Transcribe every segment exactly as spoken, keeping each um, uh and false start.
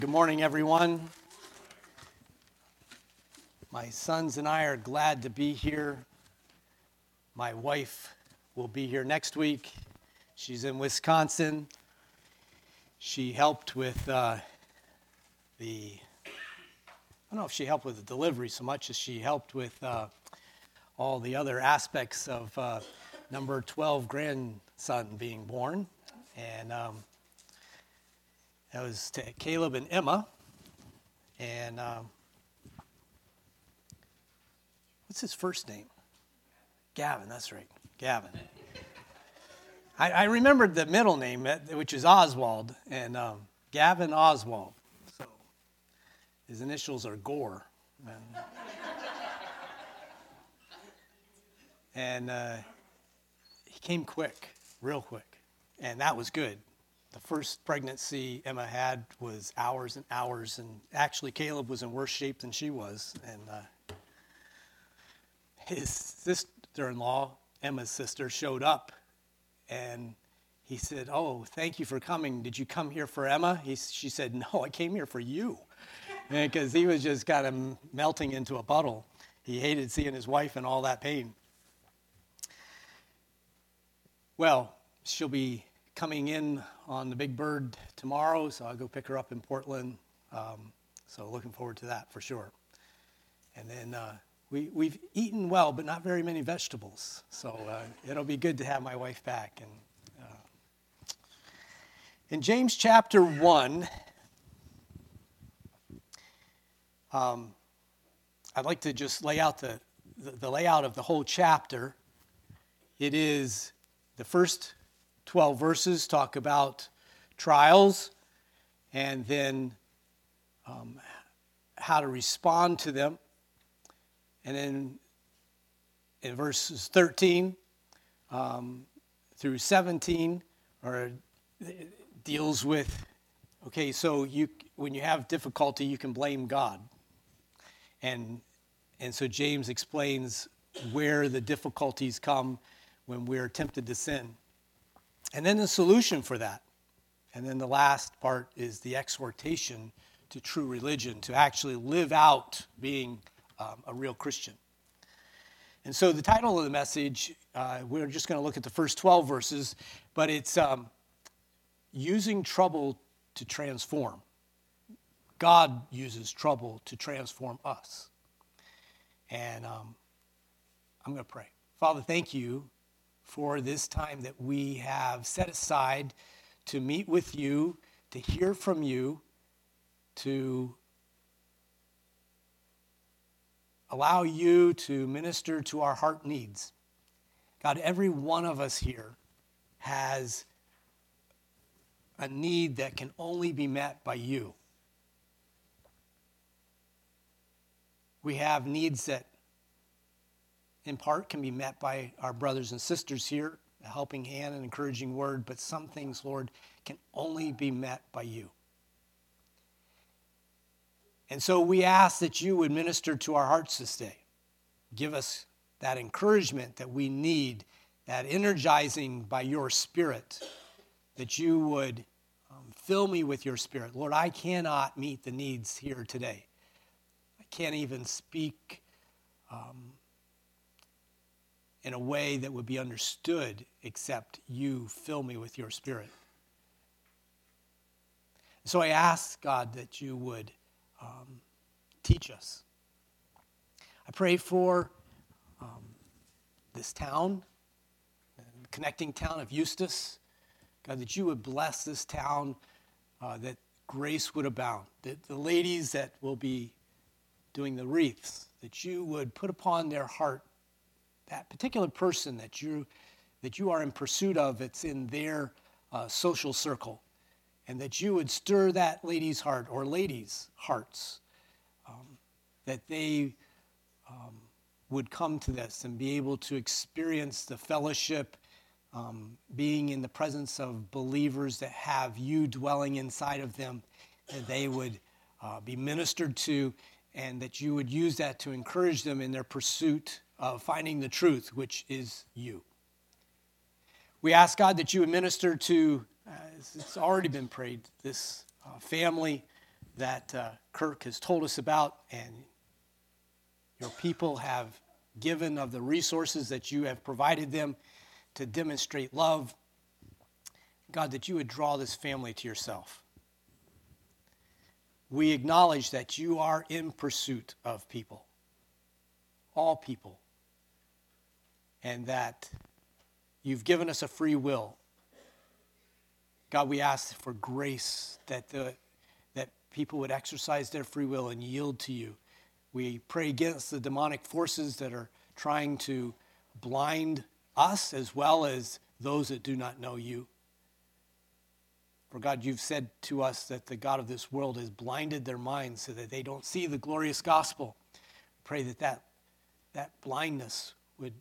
Good morning, everyone. My sons and I are glad to be here. My wife will be here next week. She's in Wisconsin. She helped with uh, the, I don't know if she helped with the delivery so much as she helped with uh, all the other aspects of uh, number twelve grandson being born. And um, that was to Caleb and Emma. And um, what's his first name? Gavin, that's right, Gavin. I, I remembered the middle name, which is Oswald, and um, Gavin Oswald. So his initials are Gore. And, and uh, he came quick, real quick, and that was good. The first pregnancy Emma had was hours and hours, and actually Caleb was in worse shape than she was. And uh, his sister-in-law, Emma's sister, showed up, and he said, "Oh, thank you for coming. Did you come here for Emma?" He, she said, "No, I came here for you," because he was just kind of melting into a puddle. He hated seeing his wife in all that pain. Well, she'll be coming in on the Big Bird tomorrow, so I'll go pick her up in Portland. Um, so looking forward to that for sure. And then uh, we, we've eaten well, but not very many vegetables. So uh, it'll be good to have my wife back. And uh, in James chapter one, um, I'd like to just lay out the, the, the layout of the whole chapter. It is the first twelve verses talk about trials and then um, how to respond to them. And then in verses thirteen um, through seventeen or deals with, okay, so you when you have difficulty, you can blame God. And, and so James explains where the difficulties come when we're tempted to sin. And then the solution for that. And then the last part is the exhortation to true religion, to actually live out being um, a real Christian. And so the title of the message, uh, we're just going to look at the first twelve verses, but it's um, using trouble to transform. God uses trouble to transform us. And um, I'm going to pray. Father, thank you for this time that we have set aside to meet with you, to hear from you, to allow you to minister to our heart needs. God, every one of us here has a need that can only be met by you. We have needs that in part can be met by our brothers and sisters here, a helping hand, an encouraging word, but some things, Lord, can only be met by you. And so we ask that you would minister to our hearts this day. Give us that encouragement that we need, that energizing by your Spirit, that you would um, fill me with your Spirit. Lord, I cannot meet the needs here today. I can't even speak um, in a way that would be understood except you fill me with your Spirit. So I ask, God, that you would um, teach us. I pray for um, this town, the connecting town of Eustis. God, that you would bless this town, uh, that grace would abound, that the ladies that will be doing the wreaths, that you would put upon their heart that particular person that you that you are in pursuit of, it's in their uh, social circle, and that you would stir that lady's heart or ladies' hearts, um, that they um, would come to this and be able to experience the fellowship, um, being in the presence of believers that have you dwelling inside of them, that they would uh, be ministered to, and that you would use that to encourage them in their pursuit of finding the truth, which is you. We ask, God, that you would minister to, uh, it's already been prayed, this uh, family that uh, Kirk has told us about, and your people have given of the resources that you have provided them to demonstrate love. God, that you would draw this family to yourself. We acknowledge that you are in pursuit of people, all people, and that you've given us a free will. God, we ask for grace that the that people would exercise their free will and yield to you. We pray against the demonic forces that are trying to blind us as well as those that do not know you. For God, you've said to us that the God of this world has blinded their minds so that they don't see the glorious gospel. Pray that that, that blindness would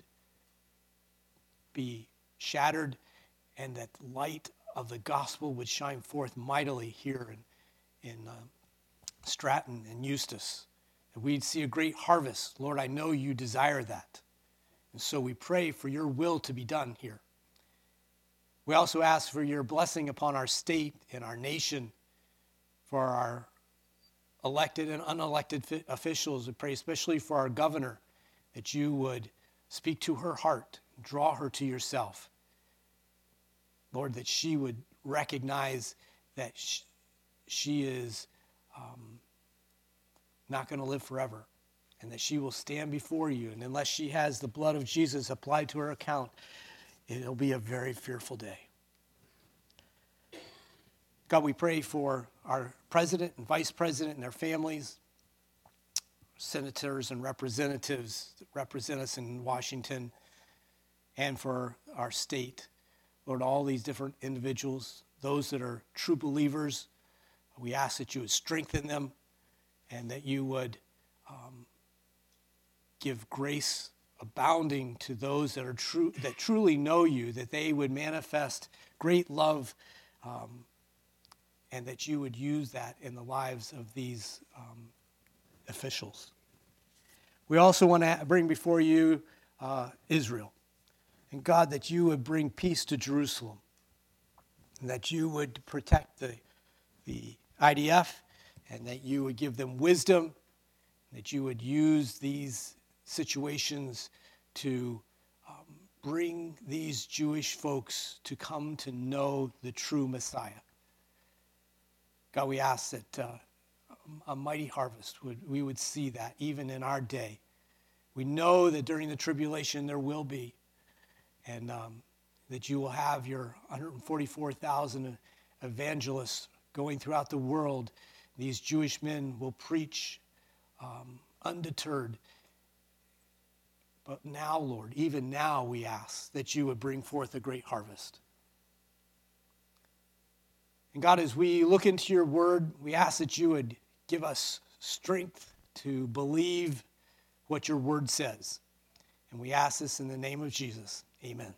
be shattered and that light of the gospel would shine forth mightily here in, in uh, Stratton and Eustis. That we'd see a great harvest. Lord, I know you desire that. And so we pray for your will to be done here. We also ask for your blessing upon our state and our nation, for our elected and unelected officials. We pray especially for our governor, that you would speak to her heart, draw her to yourself. Lord, that she would recognize that she, she is um, not going to live forever, and that she will stand before you. And unless she has the blood of Jesus applied to her account, it'll be a very fearful day. God, we pray for our president and vice president and their families, senators and representatives that represent us in Washington, and for our state. Lord, all these different individuals, those that are true believers, we ask that you would strengthen them and that you would um, give grace abounding to those that are true, that truly know you, that they would manifest great love, um, and that you would use that in the lives of these um, officials. We also want to bring before you uh, Israel. And God, that you would bring peace to Jerusalem, and that you would protect the, the I D F, and that you would give them wisdom, that you would use these situations to um, bring these Jewish folks to come to know the true Messiah. God, we ask that uh, a mighty harvest, would we would see that even in our day. We know that during the tribulation there will be, and um, that you will have your one hundred forty-four thousand evangelists going throughout the world. These Jewish men will preach um, undeterred. But now, Lord, even now we ask that you would bring forth a great harvest. And God, as we look into your word, we ask that you would give us strength to believe what your word says. And we ask this in the name of Jesus. Amen.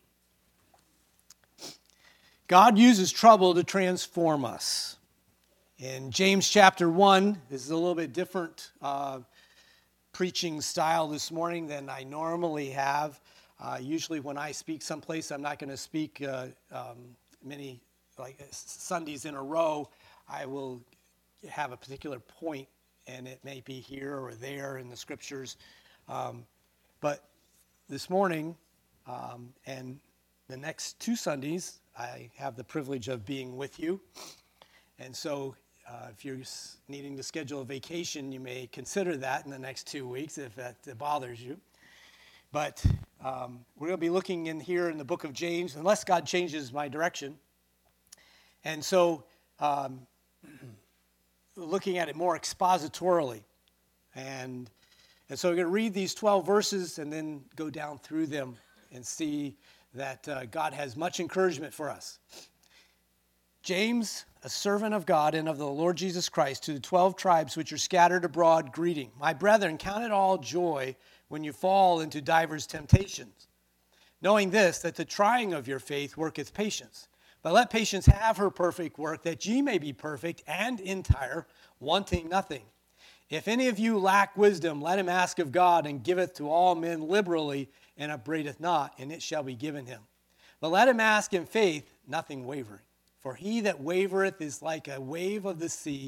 God uses trouble to transform us. In James chapter one, this is a little bit different uh, preaching style this morning than I normally have. Uh, usually when I speak someplace, I'm not going to speak uh, um, many like Sundays in a row. I will have a particular point, and it may be here or there in the scriptures. Um, but this morning um, and the next two Sundays, I have the privilege of being with you. And so uh, if you're needing to schedule a vacation, you may consider that in the next two weeks if that bothers you. But um, we're going to be looking in here in the book of James, unless God changes my direction. And so um, looking at it more expositorily. And, and so we're going to read these twelve verses and then go down through them and see that uh, God has much encouragement for us. James, a servant of God and of the Lord Jesus Christ, to the twelve tribes which are scattered abroad, greeting. My brethren, count it all joy when you fall into divers temptations, knowing this, that the trying of your faith worketh patience. But let patience have her perfect work, that ye may be perfect and entire, wanting nothing. If any of you lack wisdom, let him ask of God, and giveth to all men liberally, and upbraideth not, and it shall be given him. But let him ask in faith, nothing wavering. For he that wavereth is like a wave of the sea,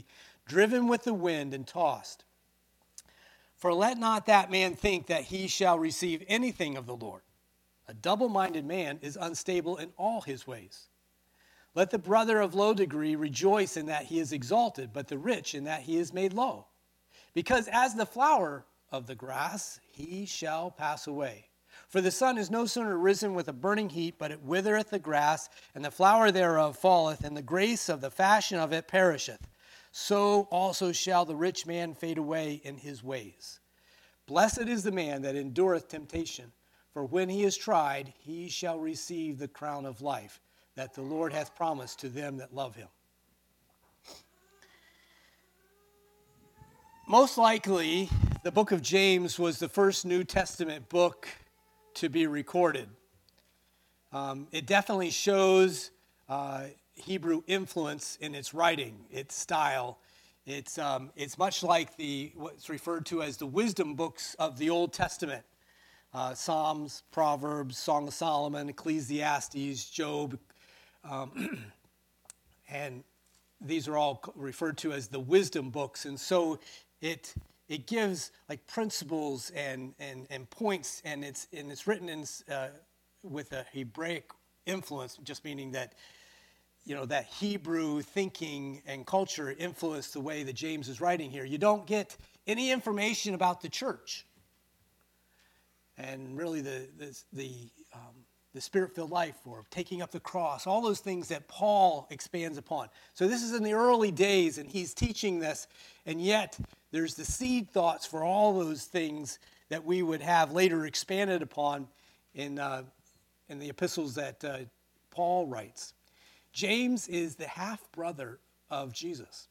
driven with the wind and tossed. For let not that man think that he shall receive anything of the Lord. A double-minded man is unstable in all his ways. Let the brother of low degree rejoice in that he is exalted, but the rich in that he is made low. Because as the flower of the grass, he shall pass away. For the sun is no sooner risen with a burning heat, but it withereth the grass, and the flower thereof falleth, and the grace of the fashion of it perisheth. So also shall the rich man fade away in his ways. Blessed is the man that endureth temptation, for when he is tried, he shall receive the crown of life that the Lord hath promised to them that love him. Most likely, the book of James was the first New Testament book to be recorded. Um, it definitely shows uh, Hebrew influence in its writing, its style. It's um, it's much like the what's referred to as the wisdom books of the Old Testament: uh, Psalms, Proverbs, Song of Solomon, Ecclesiastes, Job, um, and these are all referred to as the wisdom books. And so it it gives like principles and and, and points, and it's and it's written in uh, with a Hebraic influence, just meaning that, you know, that Hebrew thinking and culture influenced the way that James is writing here. You don't get any information about the church and really the the the, um, the spirit-filled life or taking up the cross, all those things that Paul expands upon. So this is in the early days, and he's teaching this, and yet there's the seed thoughts for all those things that we would have later expanded upon in uh, in the epistles that uh, Paul writes. James is the half-brother of Jesus.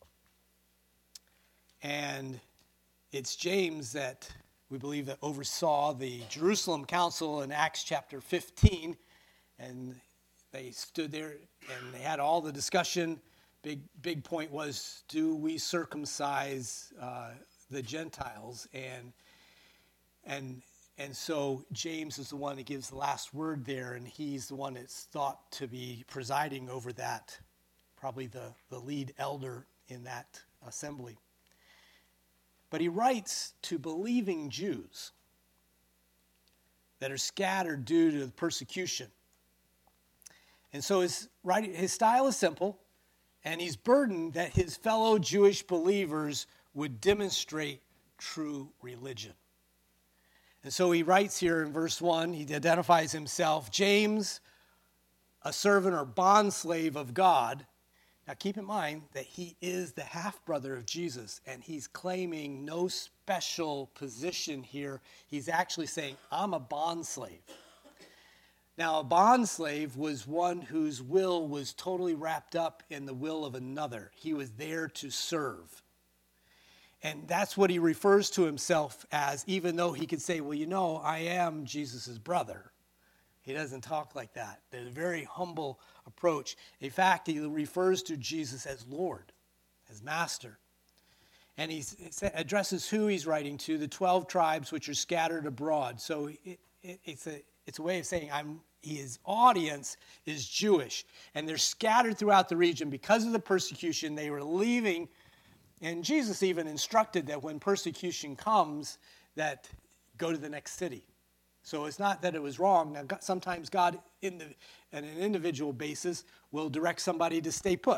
And it's James that we believe that oversaw the Jerusalem Council in Acts chapter fifteen. And they stood there and they had all the discussion. Big, big point was, do we circumcise uh, the Gentiles? And, and, and so James is the one that gives the last word there, and he's the one that's thought to be presiding over that, probably the, the lead elder in that assembly. But he writes to believing Jews that are scattered due to the persecution. And so his writing, his style is simple, and he's burdened that his fellow Jewish believers would demonstrate true religion. And so he writes here in verse one, he identifies himself, James, a servant or bondslave of God. Now keep in mind that he is the half-brother of Jesus, and he's claiming no special position here. He's actually saying, I'm a bondslave. Now, a bondslave was one whose will was totally wrapped up in the will of another. He was there to serve. And that's what he refers to himself as, even though he could say, well, you know, I am Jesus' brother. He doesn't talk like that. There's a very humble approach. In fact, he refers to Jesus as Lord, as Master. And he addresses who he's writing to, the twelve tribes which are scattered abroad. So it, it, it's a it's a way of saying I'm his audience is Jewish, and they're scattered throughout the region because of the persecution. They were leaving, and Jesus even instructed that when persecution comes, that go to the next city. So it's not that it was wrong. Now, sometimes God, in the, on an individual basis, will direct somebody to stay put.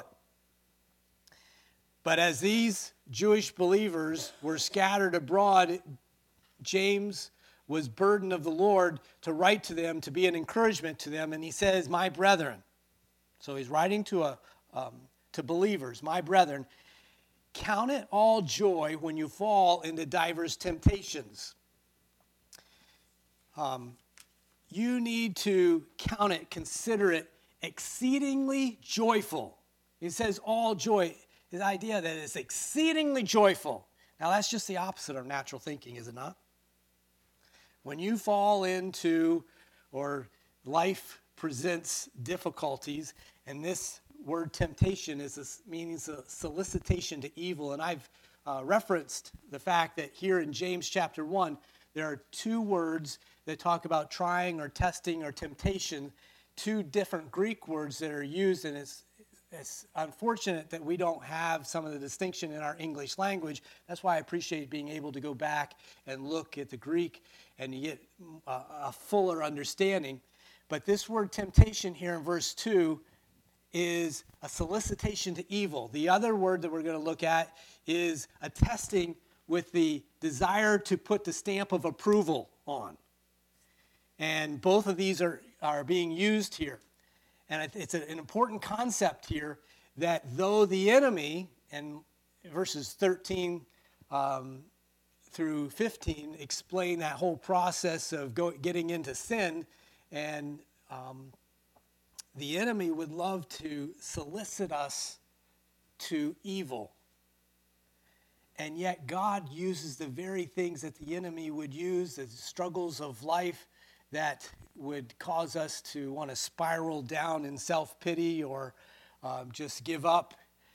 But as these Jewish believers were scattered abroad, James was burdened of the Lord to write to them, to be an encouragement to them. And he says, my brethren. So he's writing to, a, um, to believers, my brethren, count it all joy when you fall into diverse temptations. Um, you need to count it, consider it exceedingly joyful. He says all joy, the idea that it's exceedingly joyful. Now that's just the opposite of natural thinking, is it not? When you fall into, or life presents difficulties, and this word temptation is a, means a solicitation to evil, and I've uh, referenced the fact that here in James chapter one, there are two words that talk about trying or testing or temptation, two different Greek words that are used, and it's it's unfortunate that we don't have some of the distinction in our English language. That's why I appreciate being able to go back and look at the Greek and you get a, a fuller understanding. But this word temptation here in verse two is a solicitation to evil. The other word that we're going to look at is a testing with the desire to put the stamp of approval on. And both of these are, are being used here. And it's an important concept here that though the enemy, and verses thirteen um, through fifteen explain that whole process of go, getting into sin, and um, the enemy would love to solicit us to evil. And yet God uses the very things that the enemy would use, the struggles of life that would cause us to want to spiral down in self-pity or um, just give up.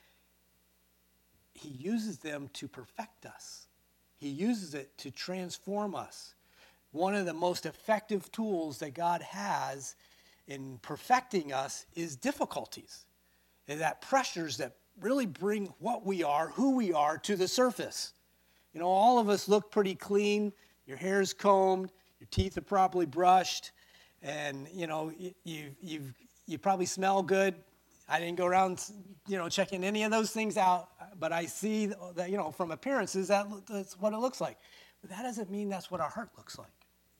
He uses them to perfect us. He uses it to transform us. One of the most effective tools that God has in perfecting us is difficulties. And that pressures that really bring what we are, who we are, to the surface. You know, all of us look pretty clean. Your hair's combed. Your teeth are properly brushed. And, you know, you, you, you've, you probably smell good. I didn't go around, you know, checking any of those things out. But I see that, you know, from appearances, that, that's what it looks like. But that doesn't mean that's what our heart looks like.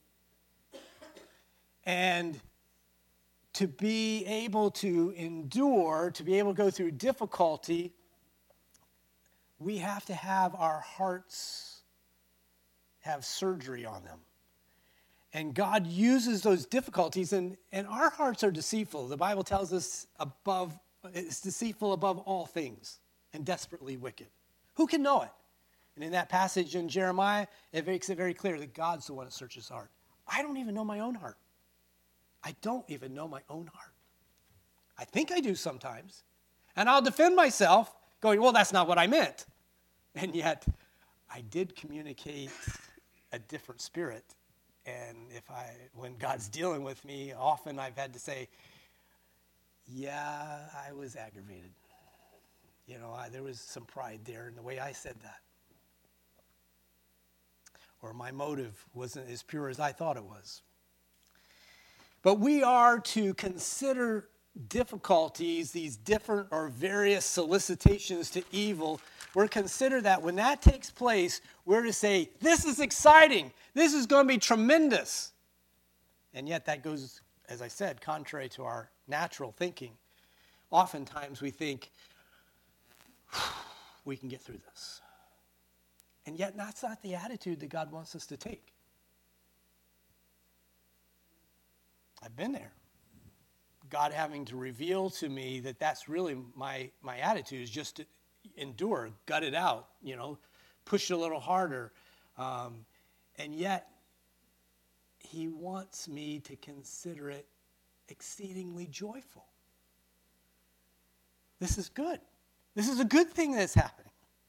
And to be able to endure, to be able to go through difficulty, we have to have our hearts have surgery on them. And God uses those difficulties, and, and our hearts are deceitful. The Bible tells us above, it's deceitful above all things and desperately wicked. Who can know it? And in that passage in Jeremiah, it makes it very clear that God's the one that searches the heart. I don't even know my own heart. I don't even know my own heart. I think I do sometimes. And I'll defend myself going, well, that's not what I meant. And yet, I did communicate a different spirit. And if I, when God's dealing with me, often I've had to say, yeah, I was aggravated. You know, I, there was some pride there in the way I said that. Or my motive wasn't as pure as I thought it was. But we are to consider difficulties, these different or various solicitations to evil. We're to consider that when that takes place, we're to say, this is exciting. This is going to be tremendous. And yet that goes, as I said, contrary to our natural thinking. Oftentimes we think, we can get through this. And yet that's not the attitude that God wants us to take. I've been there. God having to reveal to me that that's really my, my attitude is just to endure, gut it out, you know, push it a little harder. Um, and yet, he wants me to consider it exceedingly joyful. This is good. This is a good thing that's happening.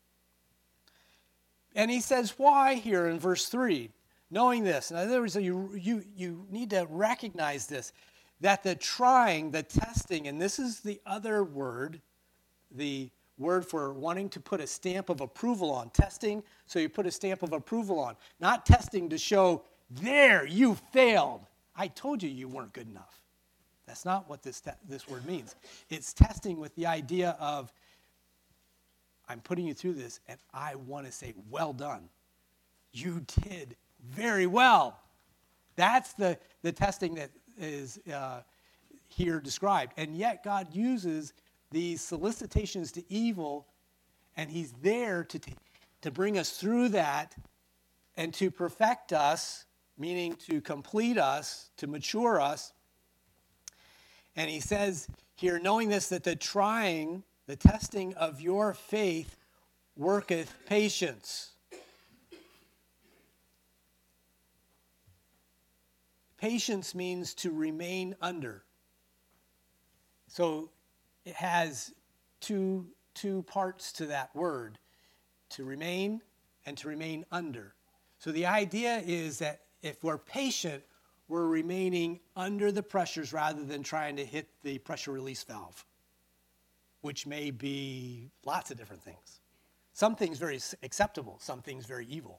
And he says, why here in verse three? Knowing this, in other words, you, you, you need to recognize this, that the trying, the testing, and this is the other word, the word for wanting to put a stamp of approval on. Testing, so you put a stamp of approval on. Not testing to show, there, you failed. I told you you weren't good enough. That's not what this, te- this word means. It's testing with the idea of, I'm putting you through this, and I want to say, well done. You did very well. That's the, the testing that is uh, here described. And yet God uses these solicitations to evil, and he's there to, t- to bring us through that and to perfect us, meaning to complete us, to mature us. And he says here, knowing this, that the trying, the testing of your faith worketh patience. Patience means to remain under. So it has two, two parts to that word, to remain and to remain under. So the idea is that if we're patient, we're remaining under the pressures rather than trying to hit the pressure release valve. which may be lots of different things. Some things very acceptable, some things very evil.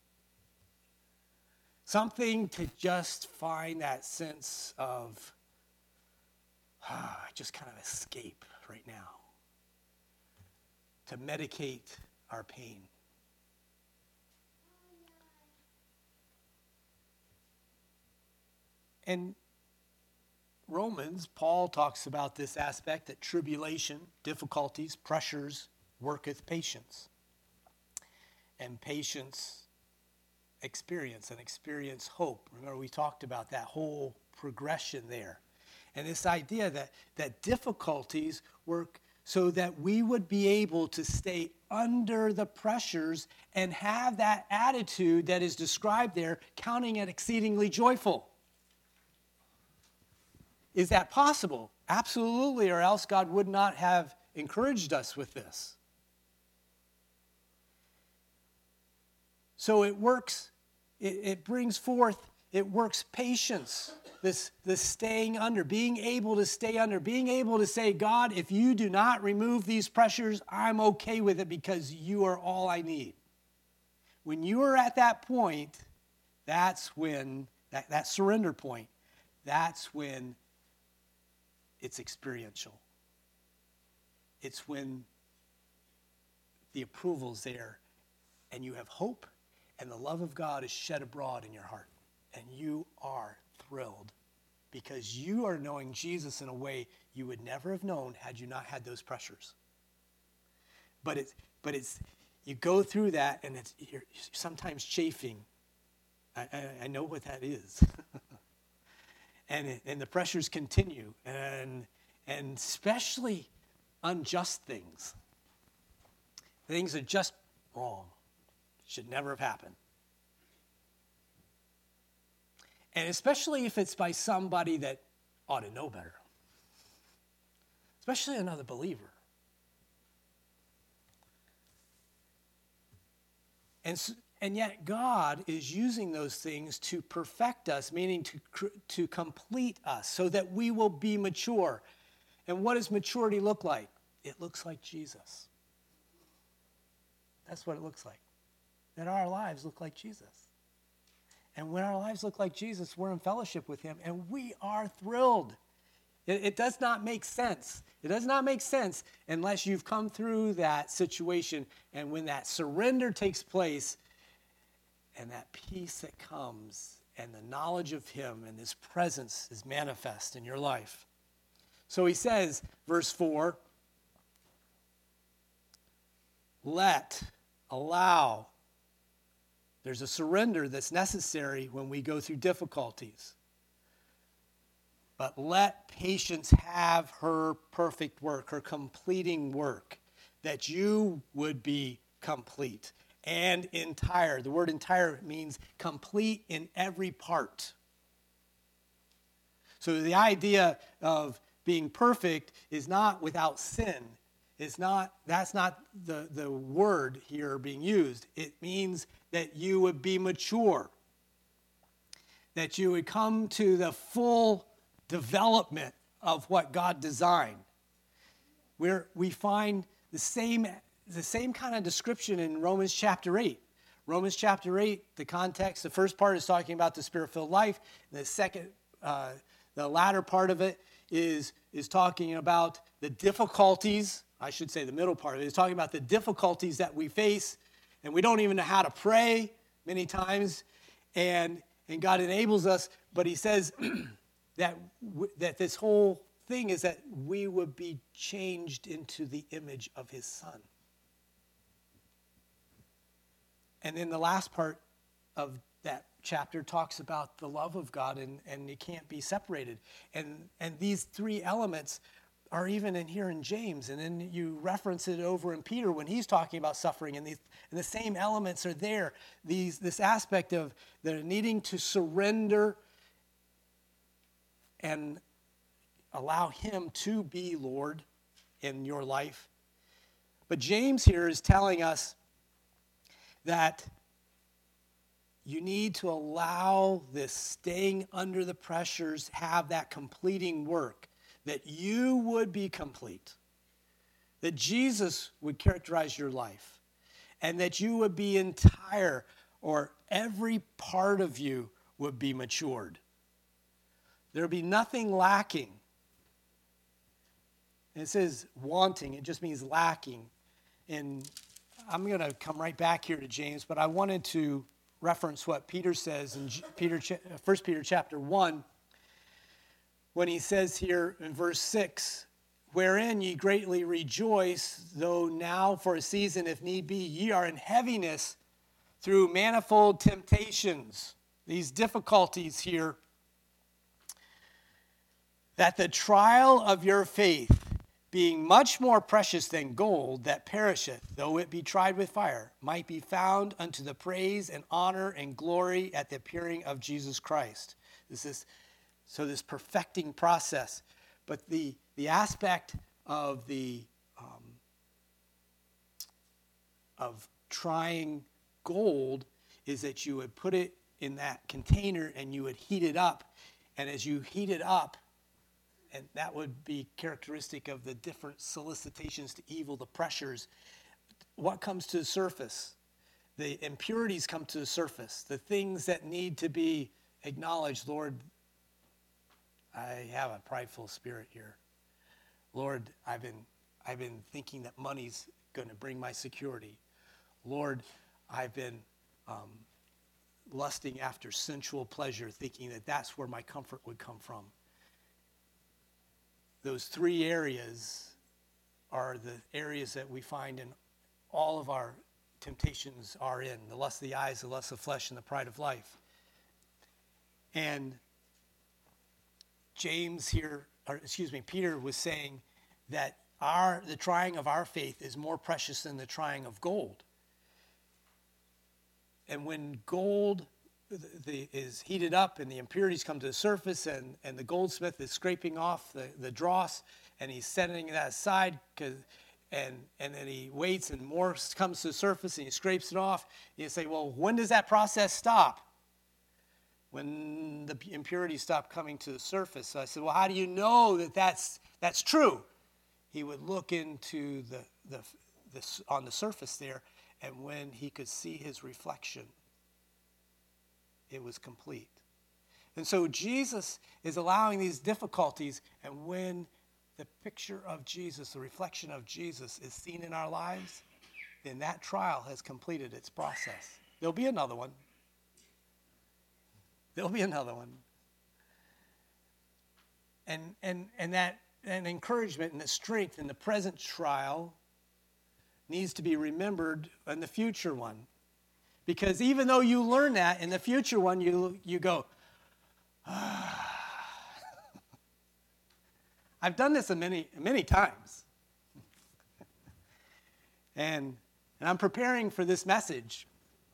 Something to just find that sense of, ah, just kind of escape right now. To medicate our pain. And Romans, Paul talks about this aspect that tribulation, difficulties, pressures, worketh patience. And patience, experience, and experience hope. Remember, we talked about that whole progression there. And this idea that, that difficulties work so that we would be able to stay under the pressures and have that attitude that is described there, counting it exceedingly joyful. Is that possible? Absolutely, or else God would not have encouraged us with this. So it works, it, it brings forth, it works patience, this, this staying under, being able to stay under, being able to say, God, if you do not remove these pressures, I'm okay with it because you are all I need. When you are at that point, that's when, that, that surrender point, that's when it's experiential. It's when the approval's there and you have hope and the love of God is shed abroad in your heart. And you are thrilled because you are knowing Jesus in a way you would never have known had you not had those pressures. But it's, but it's, you go through that and it's, you're sometimes chafing. I, I, I know what that is. And, it, and the pressures continue, and, and especially unjust things. Things are just wrong. Should never have happened. And especially if it's by somebody that ought to know better. Especially another believer. And so, And yet God is using those things to perfect us, meaning to, to complete us so that we will be mature. And what does maturity look like? It looks like Jesus. That's what it looks like. That our lives look like Jesus. And when our lives look like Jesus, we're in fellowship with him, and we are thrilled. It, it does not make sense. It does not make sense unless you've come through that situation, and when that surrender takes place, and that peace that comes and the knowledge of him and his presence is manifest in your life. So he says, verse four, let, allow. There's a surrender that's necessary when we go through difficulties. But let patience have her perfect work, her completing work, that you would be complete and entire. The word entire means complete in every part. So the idea of being perfect is not without sin. It's not, that's not the, the word here being used. It means that you would be mature. That you would come to the full development of what God designed. Where we find the same The same kind of description in Romans chapter eight. Romans chapter eight, the context, the first part is talking about the spirit-filled life. And the second, uh, the latter part of it is, is talking about the difficulties. I should say the middle part of it is talking about the difficulties that we face. And we don't even know how to pray many times. And, and God enables us. But he says that, w- that this whole thing is that we would be changed into the image of his Son. And then the last part of that chapter talks about the love of God, and, and it can't be separated. And, and these three elements are even in here in James. And then you reference it over in Peter when he's talking about suffering. And, these, and the same elements are there. These, this aspect of the needing to surrender and allow him to be Lord in your life. But James here is telling us that you need to allow this staying under the pressures, have that completing work, that you would be complete. that Jesus would characterize your life, and that you would be entire, or every part of you would be matured. There would be nothing lacking. And it says wanting, it just means lacking. And I'm going to come right back here to James, but I wanted to reference what Peter says in Peter, First Peter chapter one, when he says here in verse six, wherein ye greatly rejoice, though now for a season, if need be, ye are in heaviness through manifold temptations, these difficulties here, that the trial of your faith, being much more precious than gold that perisheth, though it be tried with fire, might be found unto the praise and honor and glory at the appearing of Jesus Christ. This is so this perfecting process. But the, the aspect of the um, of trying gold is that you would put it in that container and you would heat it up. And as you heat it up, and that would be characteristic of the different solicitations to evil, the pressures, what comes to the surface? The impurities come to the surface. The things that need to be acknowledged. Lord, I have a prideful spirit here. Lord, I've been I've been thinking that money's going to bring my security. Lord, I've been um, lusting after sensual pleasure, thinking that that's where my comfort would come from. Those three areas are the areas that we find in all of our temptations are in. The lust of the eyes, the lust of flesh, and the pride of life. And James here, or excuse me, Peter was saying that our the trying of our faith is more precious than the trying of gold. And when gold the, the, is heated up and the impurities come to the surface, and, and the goldsmith is scraping off the, the dross, and he's setting that aside, cause, and, and then he waits and more comes to the surface and he scrapes it off. You say, well, when does that process stop? When the impurities stop coming to the surface. So I said, well, how do you know that that's, that's true? He would look into the, the, the on the surface there, and when he could see his reflection, it was complete. And so Jesus is allowing these difficulties, and when the picture of Jesus, the reflection of Jesus is seen in our lives, then that trial has completed its process. There'll be another one. There'll be another one. And and and that and encouragement and the strength in the present trial needs to be remembered in the future one. Because even though you learn that, in the future one, you you go, ah. I've done this a many, many times. and, and I'm preparing for this message.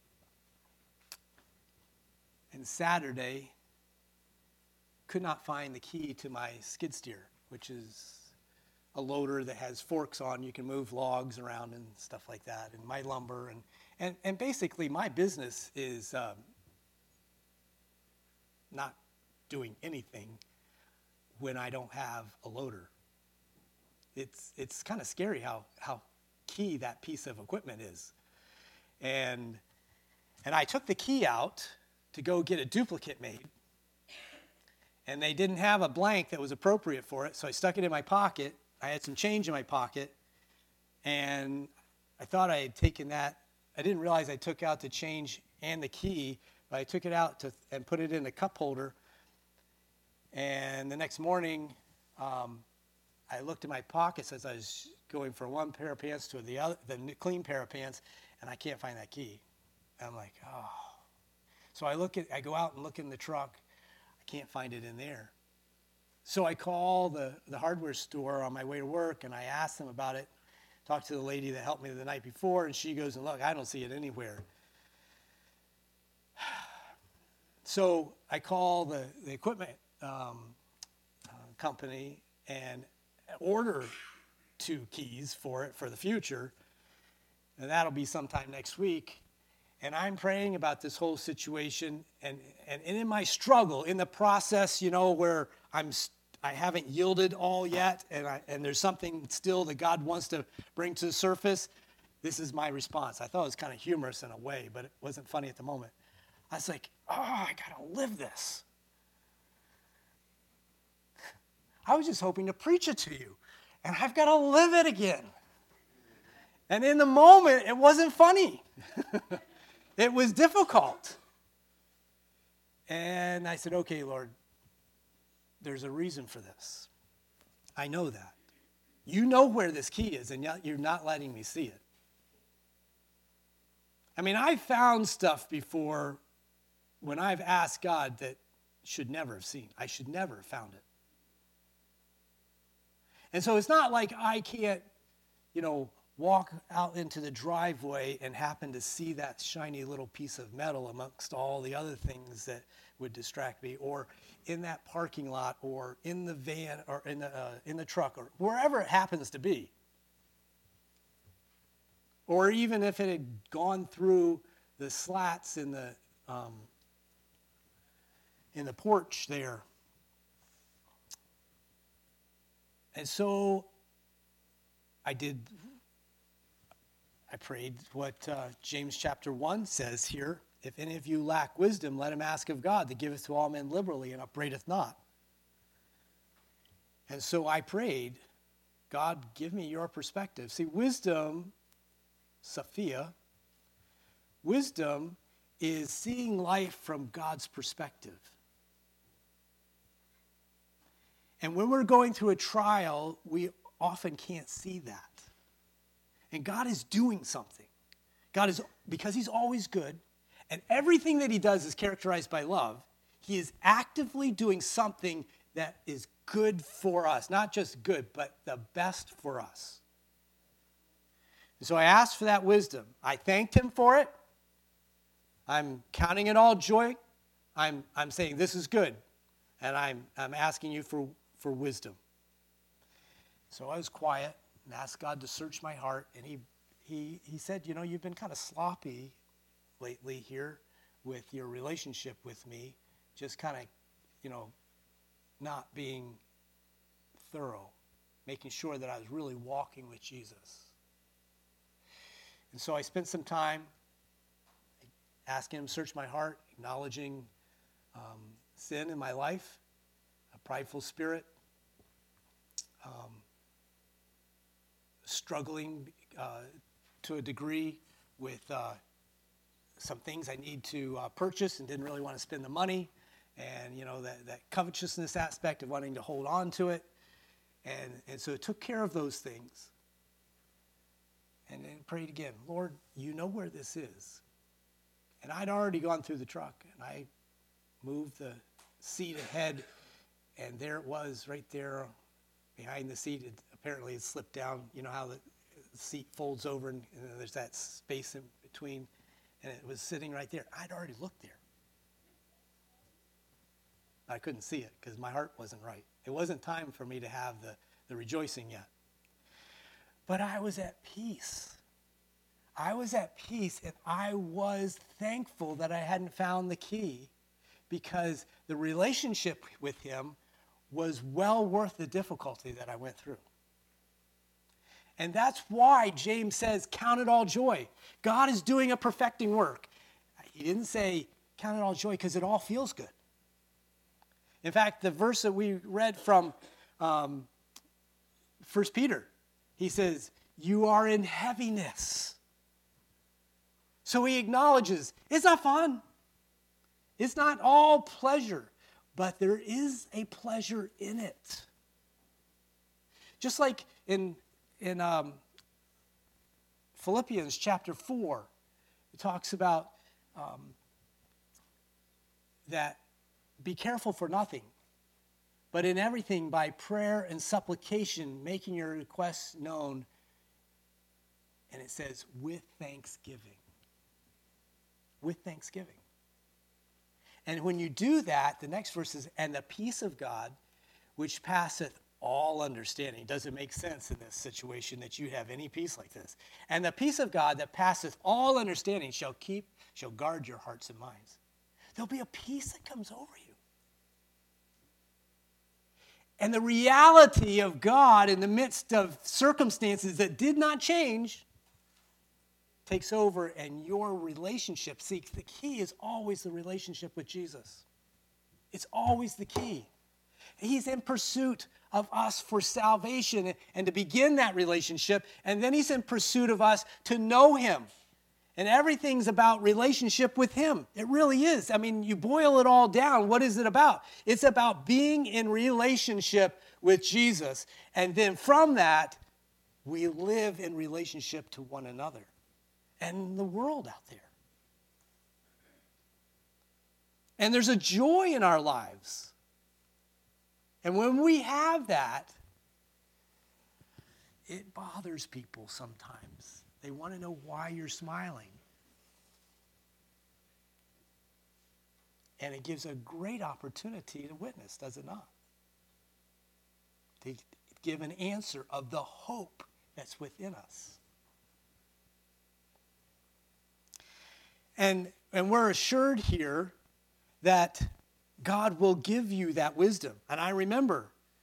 And Saturday, could not find the key to my skid steer, which is a loader that has forks on. You can move logs around and stuff like that, and my lumber. And, and, and basically, my business is um, not doing anything when I don't have a loader. It's it's kind of scary how, how key that piece of equipment is. And and I took the key out to go get a duplicate made. And they didn't have a blank that was appropriate for it, so I stuck it in my pocket. I had some change in my pocket, and I thought I had taken that. I didn't realize I took out the change and the key, but I took it out to and put it in the cup holder. And the next morning, um, I looked in my pockets as I was going from one pair of pants to the other, the clean pair of pants, and I can't find that key. And I'm like, oh. So I look at, I go out and look in the truck. I can't find it in there. So I call the, the hardware store on my way to work, and I ask them about it. Talked to the lady that helped me the night before, and she goes, and look, I don't see it anywhere. So I call the, the equipment um, uh, company and order two keys for it for the future, and that'll be sometime next week. And I'm praying about this whole situation, and, and, and in my struggle, in the process, you know, where I'm I haven't yielded all yet, and, I, and there's something still that God wants to bring to the surface, this is my response. I thought it was kind of humorous in a way, but it wasn't funny at the moment. I was like, oh, I got to live this. I was just hoping to preach it to you, and I've got to live it again. And in the moment, it wasn't funny. It was difficult. And I said, okay, Lord, there's a reason for this. I know that. You know where this key is, and yet you're not letting me see it. I mean, I found stuff before when I've asked God that should never have seen. I should never have found it. And so it's not like I can't, you know, walk out into the driveway and happen to see that shiny little piece of metal amongst all the other things that would distract me, or in that parking lot, or in the van, or in the uh, in the truck, or wherever it happens to be. Or even if it had gone through the slats in the um, in the porch there. And so I did, I prayed what uh, James chapter one says here. If any of you lack wisdom, let him ask of God, that giveth to all men liberally and upbraideth not. And so I prayed, God, give me your perspective. See, wisdom, Sophia, wisdom is seeing life from God's perspective. And when we're going through a trial, we often can't see that. And God is doing something. God is, because he's always good, and everything that he does is characterized by love, he is actively doing something that is good for us. Not just good, but the best for us. And so I asked for that wisdom. I thanked him for it. I'm counting it all joy. I'm, I'm saying this is good. And I'm, I'm asking you for, for wisdom. So I was quiet and asked God to search my heart. And he, he, he said, you know, you've been kind of sloppy lately here with your relationship with me, just kind of, you know, not being thorough, making sure that I was really walking with Jesus. And so I spent some time asking him to search my heart, acknowledging um, sin in my life, a prideful spirit, um, struggling uh, to a degree with uh, some things I need to uh, purchase and didn't really want to spend the money, and you know that, that covetousness aspect of wanting to hold on to it, and and so it took care of those things. And then prayed again, Lord, you know where this is. And I'd already gone through the truck, and I moved the seat ahead, and there it was right there behind the seat. It, apparently it slipped down. You know how the seat folds over, and, and there's that space in between, and it was sitting right there. I'd already looked there. I couldn't see it because my heart wasn't right. It wasn't time for me to have the, the rejoicing yet. But I was at peace. I was at peace, and I was thankful that I hadn't found the key, because the relationship with him was well worth the difficulty that I went through. And that's why James says, count it all joy. God is doing a perfecting work. He didn't say, count it all joy because it all feels good. In fact, the verse that we read from um, First Peter, he says, you are in heaviness. So he acknowledges, it's not fun. It's not all pleasure, but there is a pleasure in it. Just like in, in um, Philippians chapter four, it talks about um, that be careful for nothing, but in everything by prayer and supplication, making your requests known. And it says, with thanksgiving. With thanksgiving. And when you do that, the next verse is, and the peace of God, which passeth all understanding. Does it make sense in this situation that you have any peace like this? And the peace of God that passeth all understanding shall keep, shall guard your hearts and minds. There'll be a peace that comes over you. And the reality of God in the midst of circumstances that did not change takes over, and your relationship. See, the key is always the relationship with Jesus. It's always the key. He's in pursuit of us for salvation and to begin that relationship, and then he's in pursuit of us to know him. And everything's about relationship with him. It really is. I mean, you boil it all down, what is it about? It's about being in relationship with Jesus. And then from that, we live in relationship to one another and the world out there. And there's a joy in our lives. And when we have that, it bothers people sometimes. They want to know why you're smiling. And it gives a great opportunity to witness, does it not? To give an answer of the hope that's within us. And, and we're assured here that God will give you that wisdom. And I remember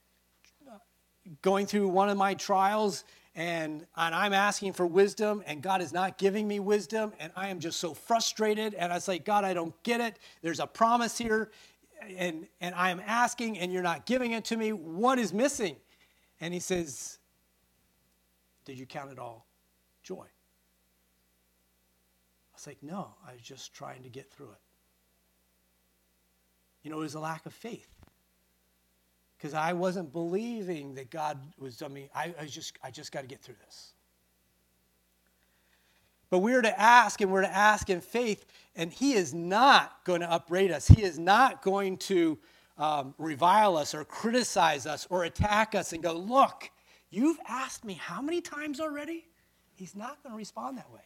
going through one of my trials, and, and I'm asking for wisdom, and God is not giving me wisdom, and I am just so frustrated. And I was like, God, I don't get it. There's a promise here, and, and I am asking, and you're not giving it to me. What is missing? And he says, did you count it all joy? I was like, no, I was just trying to get through it. You know, it was a lack of faith. Because I wasn't believing that God was, I mean, I, I just I just got to get through this. But we're to ask, and we're to ask in faith, and he is not going to upbraid us. He is not going to um, revile us or criticize us or attack us and go, look, you've asked me how many times already? He's not going to respond that way.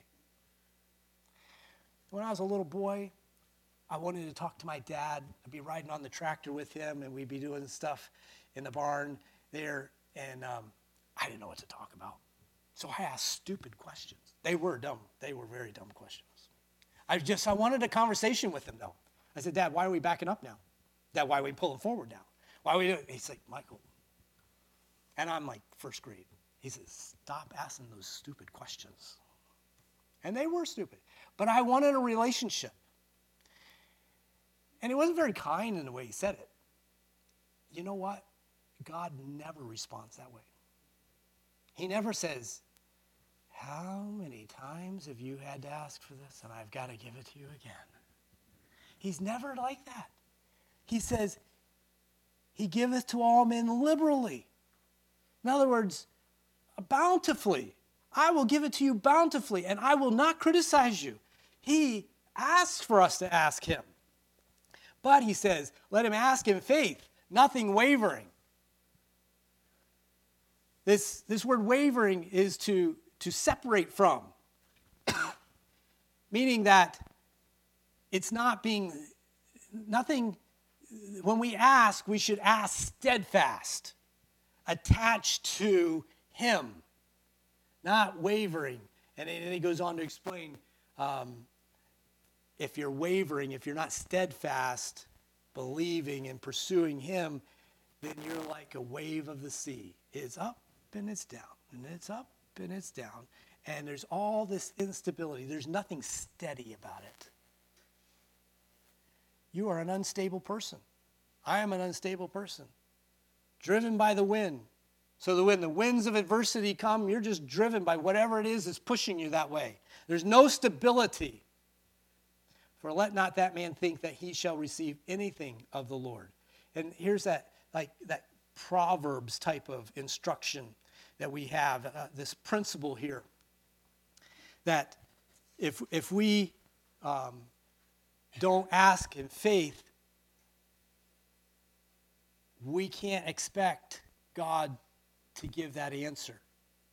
When I was a little boy, I wanted to talk to my dad. I'd be riding on the tractor with him, and we'd be doing stuff in the barn there, and um, I didn't know what to talk about. So I asked stupid questions. They were dumb. They were very dumb questions. I just, I wanted a conversation with him, though. I said, Dad, why are we backing up now? Dad, why are we pulling forward now? Why are we doing? He's like, Michael. And I'm like, first grade. He says, stop asking those stupid questions. And they were stupid. But I wanted a relationship. And he wasn't very kind in the way he said it. You know what? God never responds that way. He never says, how many times have you had to ask for this, and I've got to give it to you again? He's never like that. He says, he giveth to all men liberally. In other words, bountifully. I will give it to you bountifully, and I will not criticize you. He asks for us to ask him. But he says, let him ask in faith, nothing wavering. This, this word wavering is to, to separate from, meaning that it's not being, nothing, when we ask, we should ask steadfast, attached to him, not wavering. And then he goes on to explain, um, if you're wavering, if you're not steadfast, believing and pursuing him, then you're like a wave of the sea. It's up and it's down, and it's up and it's down. And there's all this instability. There's nothing steady about it. You are an unstable person. I am an unstable person, driven by the wind. So that when the winds of adversity come, you're just driven by whatever it is that's pushing you that way. There's no stability. For let not that man think that he shall receive anything of the Lord. And here's that, like that Proverbs type of instruction that we have, uh, this principle here, that if if we um, don't ask in faith, we can't expect God to give that answer.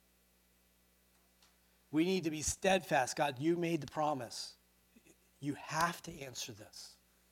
We need to be steadfast. God, you made the promise. You have to answer this.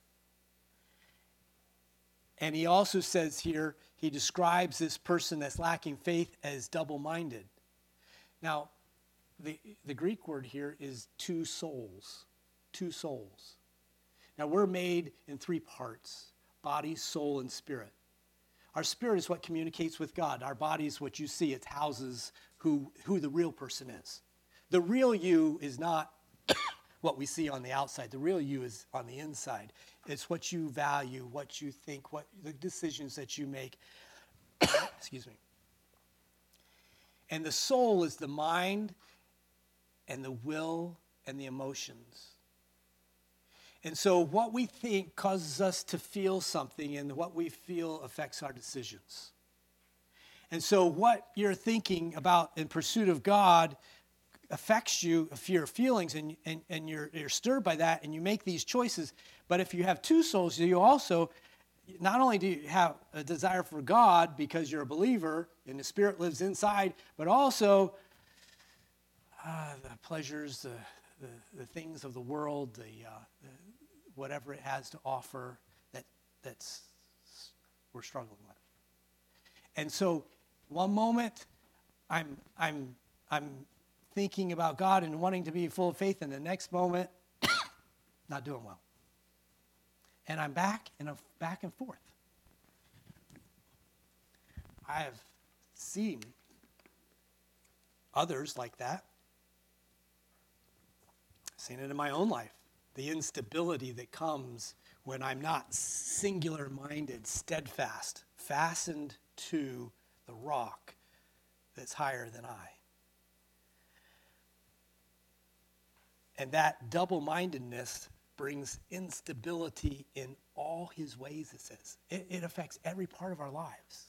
And he also says here, he describes this person that's lacking faith as double-minded. Now, the, the Greek word here is two souls. Two souls. Now, we're made in three parts: body, soul, and spirit. Our spirit is what communicates with God. Our body is what you see. It houses who, who the real person is. The real you is not what we see on the outside. The real you is on the inside. It's what you value, what you think, what the decisions that you make. Excuse me. And the soul is the mind and the will and the emotions. And so what we think causes us to feel something, and what we feel affects our decisions. And so what you're thinking about in pursuit of God affects you, your feelings, and, and, and you're, you're stirred by that, and you make these choices. But if you have two souls, you also, not only do you have a desire for God because you're a believer and the Spirit lives inside, but also uh, the pleasures, the, the, the things of the world, the, uh, the whatever it has to offer that that's we're struggling with. And so one moment I'm I'm I'm thinking about God and wanting to be full of faith, and the next moment not doing well. And I'm back and I'm back and forth. I have seen others like that. I've seen it in my own life. The instability that comes when I'm not singular-minded, steadfast, fastened to the rock that's higher than I. And that double-mindedness brings instability in all his ways, it says. It, it affects every part of our lives.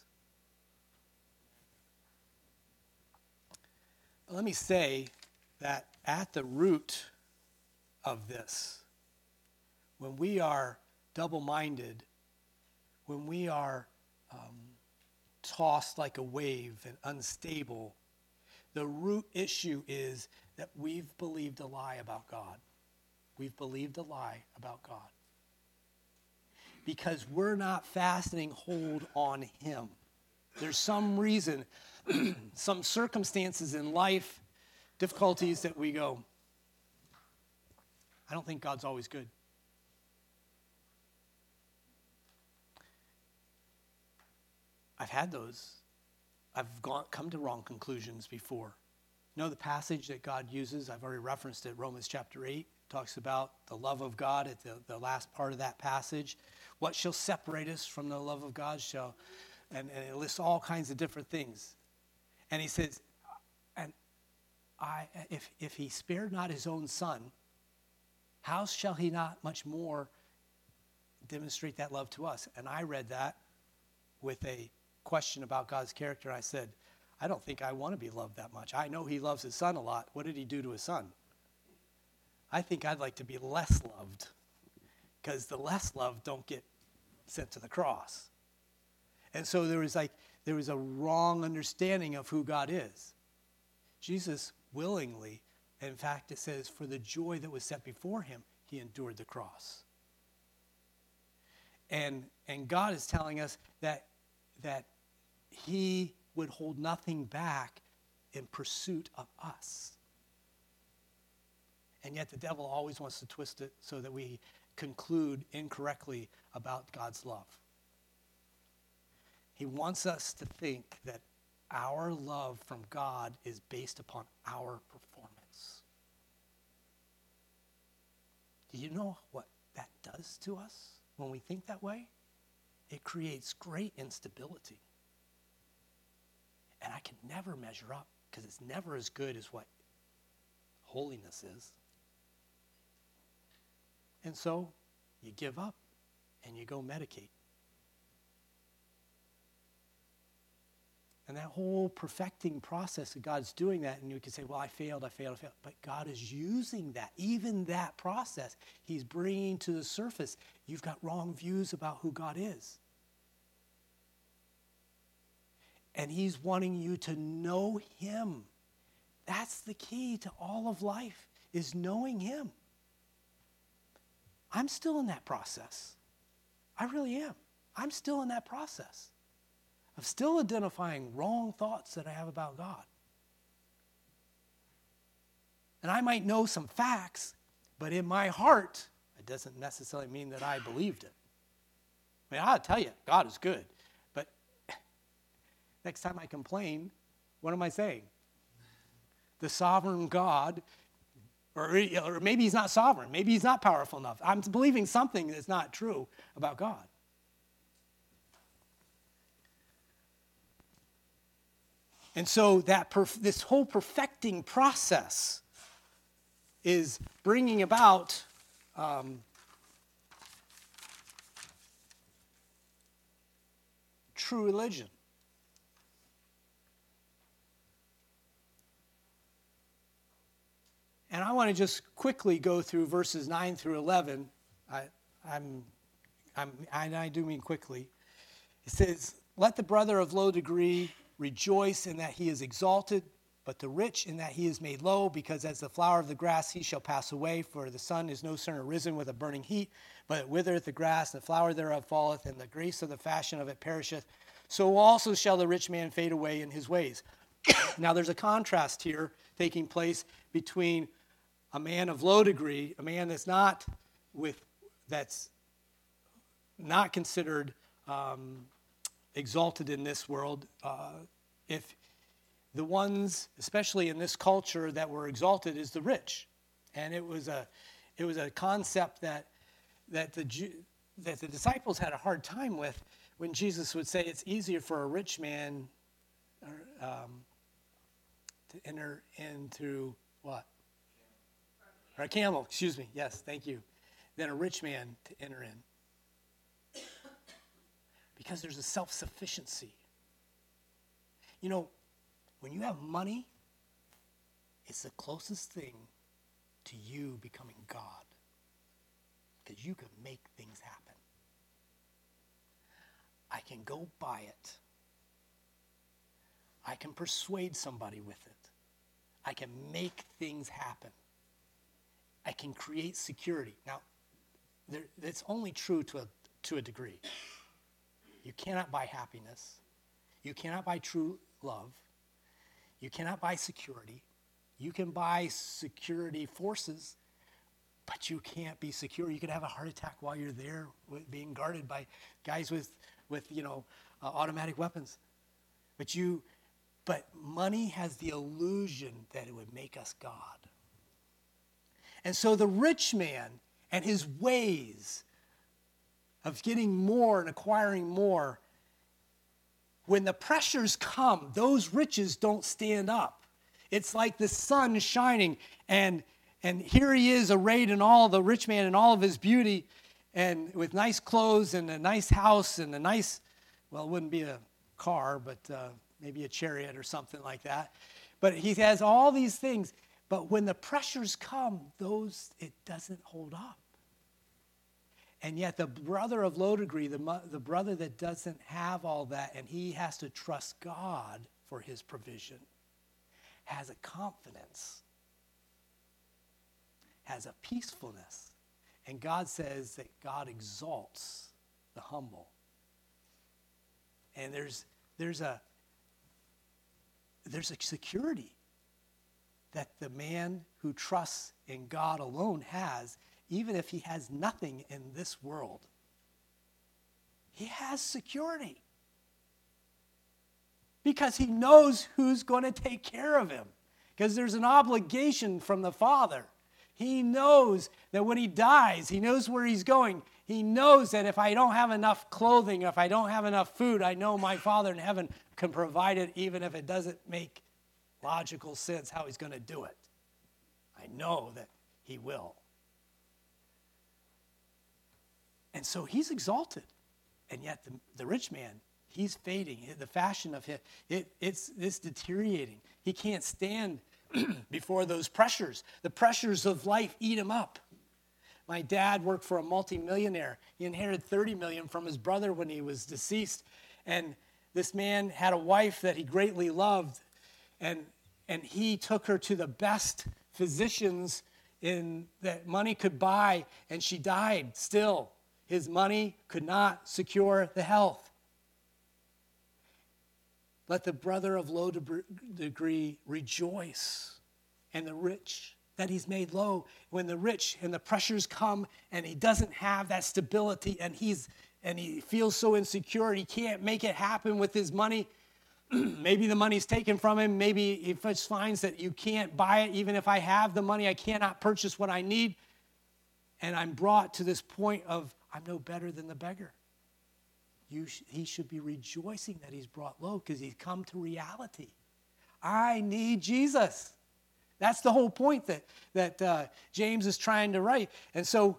Let me say that at the root of this, when we are double-minded, when we are um, tossed like a wave and unstable, the root issue is that we've believed a lie about God. We've believed a lie about God. Because we're not fastening hold on him. There's some reason, some circumstances in life, difficulties that we go, I don't think God's always good. I've had those. I've gone, come to wrong conclusions before. You know the passage that God uses? I've already referenced it. Romans chapter eight talks about the love of God at the, the last part of that passage. What shall separate us from the love of God shall, and, and it lists all kinds of different things. And he says, and I, if, if he spared not his own son, how shall he not much more demonstrate that love to us? And I read that with a question about God's character. I said, I don't think I want to be loved that much. I know he loves his son a lot. What did he do to his son? I think I'd like to be less loved, because the less loved don't get sent to the cross. And so there was like, there was a wrong understanding of who God is. Jesus willingly, in fact, it says, for the joy that was set before him, he endured the cross. And and God is telling us that that he would hold nothing back in pursuit of us. And yet the devil always wants to twist it so that we conclude incorrectly about God's love. He wants us to think that our love from God is based upon our performance. Do you know what that does to us when we think that way? It creates great instability. And I can never measure up, because it's never as good as what holiness is. And so you give up and you go medicate. And that whole perfecting process of God's doing that, and you can say, well, I failed, I failed, I failed. But God is using that, even that process, he's bringing to the surface. You've got wrong views about who God is. And he's wanting you to know him. That's the key to all of life, is knowing him. I'm still in that process. I really am. I'm still in that process of still identifying wrong thoughts that I have about God. And I might know some facts, but in my heart, it doesn't necessarily mean that I believed it. I mean, I'll tell you, God is good. But next time I complain, what am I saying? The sovereign God, or, or maybe he's not sovereign. Maybe he's not powerful enough. I'm believing something that's not true about God. And so that perf- this whole perfecting process is bringing about um, true religion. And I want to just quickly go through verses nine through eleven. I, I'm, I'm, I, I do mean quickly. It says, "Let the brother of low degree rejoice in that he is exalted, but the rich in that he is made low, because as the flower of the grass he shall pass away. For the sun is no sooner risen with a burning heat, but it withereth the grass, and the flower thereof falleth, and the grace of the fashion of it perisheth. So also shall the rich man fade away in his ways." Now there's a contrast here taking place between a man of low degree, a man that's not with that's not considered um, exalted in this world. Uh, if the ones, especially in this culture, that were exalted is the rich, and it was a it was a concept that that the Jew, that the disciples had a hard time with when Jesus would say it's easier for a rich man um, to enter into what? Or a camel, excuse me. Yes, thank you. Than a rich man to enter in. Because there's a self-sufficiency. You know, when you have money, it's the closest thing to you becoming God. Because you can make things happen. I can go buy it. I can persuade somebody with it. I can make things happen. I can create security. Now, there, it's only true to a, to a degree. You cannot buy happiness. You cannot buy true love. You cannot buy security. You can buy security forces, but you can't be secure. You could have a heart attack while you're there being guarded by guys with, with you know, uh, automatic weapons. But you, but money has the illusion that it would make us God. And so the rich man and his ways of getting more and acquiring more, when the pressures come, those riches don't stand up. It's like the sun shining, and and here he is arrayed in all, the rich man in all of his beauty, and with nice clothes and a nice house and a nice, well, it wouldn't be a car, but uh, maybe a chariot or something like that. But he has all these things. But when the pressures come, those, it doesn't hold up. And yet the brother of low degree, the, the brother that doesn't have all that, and he has to trust God for his provision, has a confidence, has a peacefulness. And God says that God exalts the humble. And there's there's a there's a security that the man who trusts in God alone has, even if he has nothing in this world. He has security. Because he knows who's going to take care of him. Because there's an obligation from the Father. He knows that when he dies, he knows where he's going. He knows that if I don't have enough clothing, if I don't have enough food, I know my Father in heaven can provide it, even if it doesn't make logical sense how he's going to do it. I know that he will. And so he's exalted. And yet the, the rich man, he's fading. The fashion of him, it, it's, it's deteriorating. He can't stand before those pressures. The pressures of life eat him up. My dad worked for a multimillionaire. He inherited thirty million dollars from his brother when he was deceased. And this man had a wife that he greatly loved. And, and he took her to the best physicians in, that money could buy, and she died still. His money could not secure the health. Let the brother of low degree rejoice, and the rich that he's made low. When the rich and the pressures come and he doesn't have that stability, and he's and he feels so insecure, he can't make it happen with his money, Maybe the money's taken from him. Maybe if he finds that you can't buy it, even if I have the money, I cannot purchase what I need. And I'm brought to this point of, I'm no better than the beggar. You sh- he should be rejoicing that he's brought low because he's come to reality. I need Jesus. That's the whole point that, that uh, James is trying to write. And so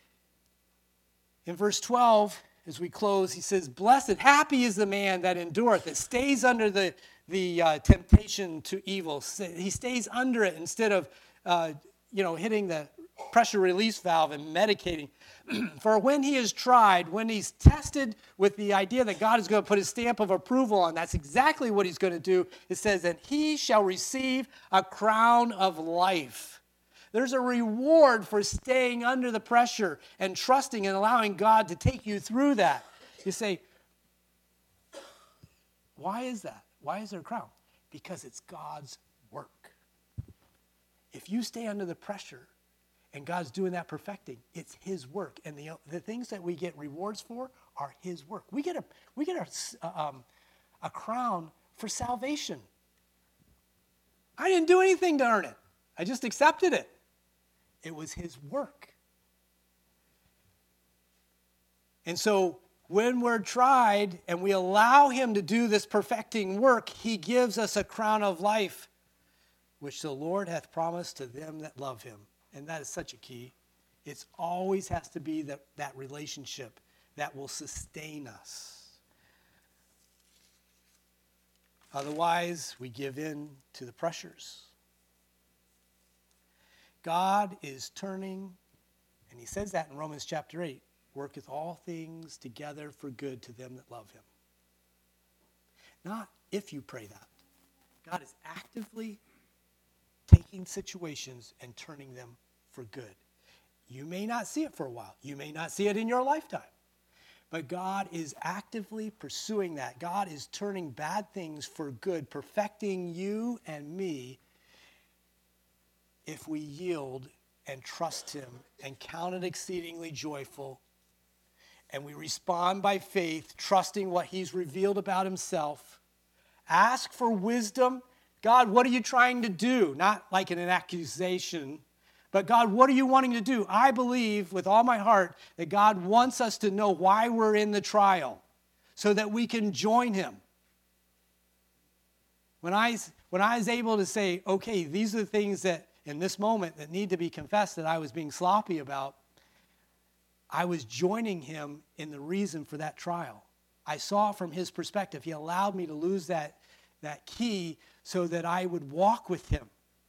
in verse twelve, as we close, he says, blessed, happy is the man that endureth, that stays under the, the uh, temptation to evil. He stays under it instead of, uh, you know, hitting the pressure release valve and medicating. For when he is tried, when he's tested with the idea that God is going to put his stamp of approval on, that's exactly what he's going to do. It says, and he shall receive a crown of life. There's a reward for staying under the pressure and trusting and allowing God to take you through that. You say, why is that? Why is there a crown? Because it's God's work. If you stay under the pressure and God's doing that perfecting, it's his work. And the, the things that we get rewards for are his work. We get a, we get a, um, a crown for salvation. I didn't do anything to earn it. I just accepted it. It was his work. And so when we're tried and we allow him to do this perfecting work, he gives us a crown of life, which the Lord hath promised to them that love him. And that is such a key. It always has to be that, that relationship that will sustain us. Otherwise, we give in to the pressures. God is turning, and he says that in Romans chapter eight, worketh all things together for good to them that love him. Not if you pray that. God is actively taking situations and turning them for good. You may not see it for a while. You may not see it in your lifetime. But God is actively pursuing that. God is turning bad things for good, perfecting you and me if we yield and trust him and count it exceedingly joyful. And we respond by faith, trusting what he's revealed about himself. Ask for wisdom. God, what are you trying to do? Not like in an accusation, but God, what are you wanting to do? I believe with all my heart that God wants us to know why we're in the trial so that we can join him. When I, when I was able to say, okay, these are the things that in this moment that need to be confessed that I was being sloppy about, I was joining him in the reason for that trial. I saw from his perspective. He allowed me to lose that, that key so that I would walk with him.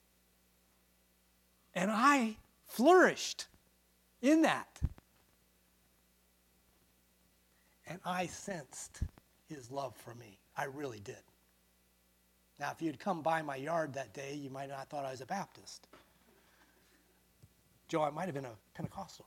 And I flourished in that. And I sensed his love for me. I really did. Now, if you'd come by my yard that day, you might not have thought I was a Baptist. Joe, I might have been a Pentecostal.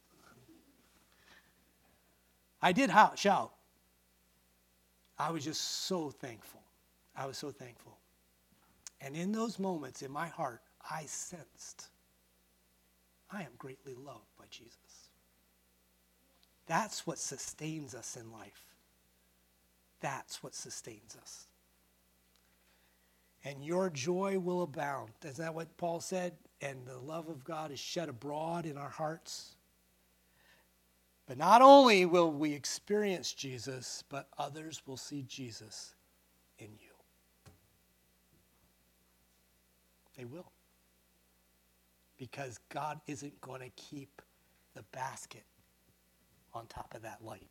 I did shout. I was just so thankful. I was so thankful. And in those moments in my heart, I sensed I am greatly loved by Jesus. That's what sustains us in life. That's what sustains us. And your joy will abound. Isn't that what Paul said? And the love of God is shed abroad in our hearts. But not only will we experience Jesus, but others will see Jesus in you. They will. Because God isn't going to keep the basket on top of that light.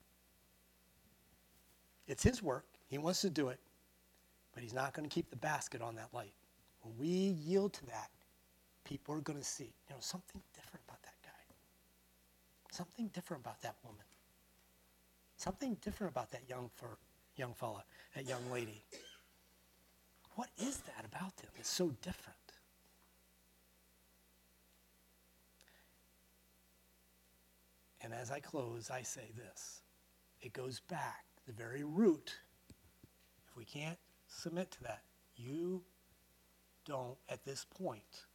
It's his work. He wants to do it. But he's not going to keep the basket on that light. When we yield to that, people are going to see, you know, something different about that guy. Something different about that woman. Something different about that young for, young fella, that young lady. What is that about them? It's so different. And as I close, I say this. It goes back, the very root. If we can't submit to that, you don't, at this point,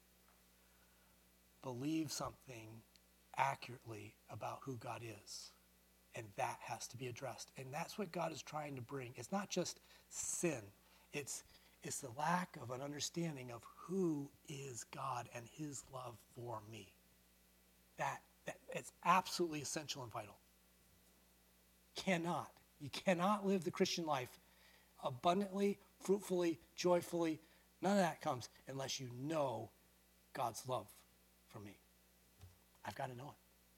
believe something accurately about who God is And that has to be addressed. And that's what God is trying to bring. It's not just sin. It's, it's the lack of an understanding of who is God and his love for me. That, that it's absolutely essential and vital. Cannot. You cannot live the Christian life abundantly, fruitfully, joyfully. None of that comes unless you know God's love for me. I've got to know it.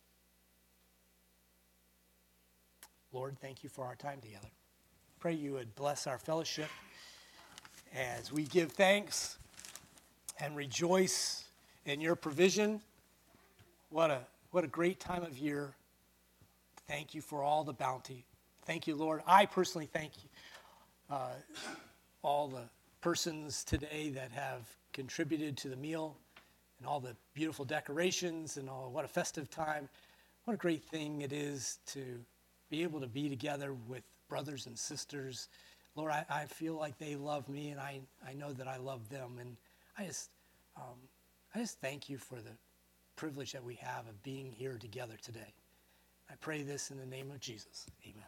Lord, thank you for our time together. Pray you would bless our fellowship as we give thanks and rejoice in your provision. What a, what a great time of year. Thank you for all the bounty. Thank you, Lord. I personally thank you, uh, all the persons today that have contributed to the meal and all the beautiful decorations and all. What a festive time. What a great thing it is to be able to be together with brothers and sisters. Lord, I, I feel like they love me, and I, I know that I love them. And I just, um, I just thank you for the privilege that we have of being here together today. I pray this in the name of Jesus. Amen.